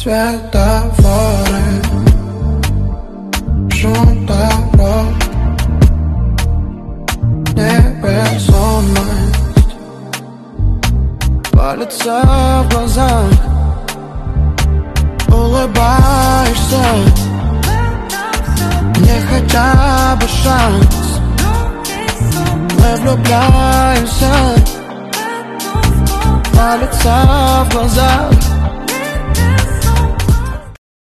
Светофоры, шум дорог, невесомость палится в глазах. Улыбаешься, мне хотя бы шанс. Мы влюбляемся, палится в глазах.